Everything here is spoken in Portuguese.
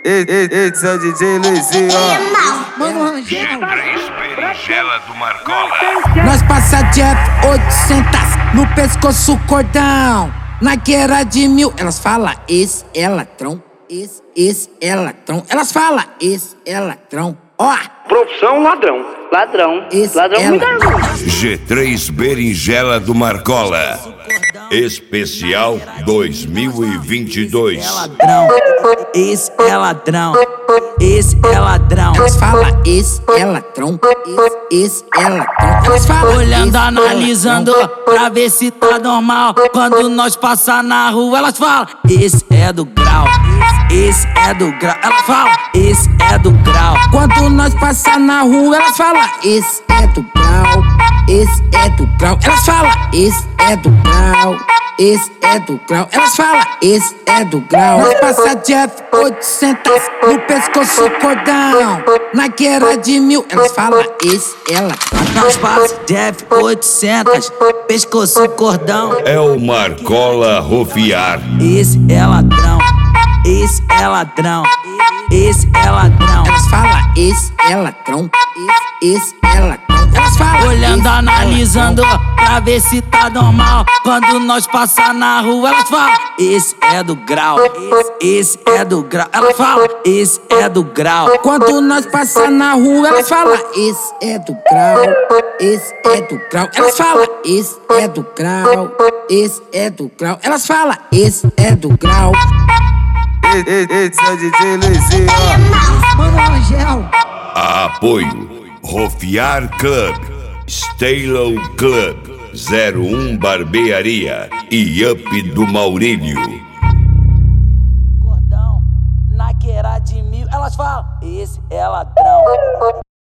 Esse é o DJ Luizinho, ó. Mano, Rangel. G3 berinjela do Marcola. Nós passa Jeff 800 no pescoço cordão. Na guerra de 1000, elas falam esse é ladrão, esse é ladrão. Elas falam esse é ladrão. Ó, Profissão ladrão. Ladrão. esse Ladrão é muita ladrão. G3 berinjela do Marcola. Especial 2022. É ladrão, esse é ladrão, esse é ladrão. Elas falam esse é ladrão, esse é ladrão. Elas falam Olhando, esse é analisando, ladrão. pra ver se tá normal. Quando nós passar na rua, elas falam, esse é do grau, esse é do grau. Elas falam, esse é do grau. Quando nós passar na rua, elas falam esse é do grau, esse é do grau. Elas falam esse é do grau, esse é do grau. Elas falam esse é do grau. Nós passa Jeff 800 no pescoço cordão. Na guerra de 1000, elas falam esse é ladrão. Nós passa Jeff 800, pescoço cordão. É o Marcola Rofiar. Esse é ladrão, esse é ladrão, esse é ladrão. Elas falam esse é ladrão, esse é ladrão. Elas falam Olhando, esse é analisando, ladrão. pra ver se tá normal. Quando nós passar na rua, elas falam, esse é do grau, esse é do grau. Elas falam, esse é do grau. Quando nós passar na rua, elas falam esse é do grau, esse é do grau. Elas falam esse é do grau, esse é do grau. Elas falam esse é do grau. Esse é o DJ Luizinho, ó. Mano, Rangel. Apoio Rofiar Club, Stalo Club, 01 Barbearia e Up do Maurílio. Cordão, na guerra de 1000, elas falam, esse é ladrão.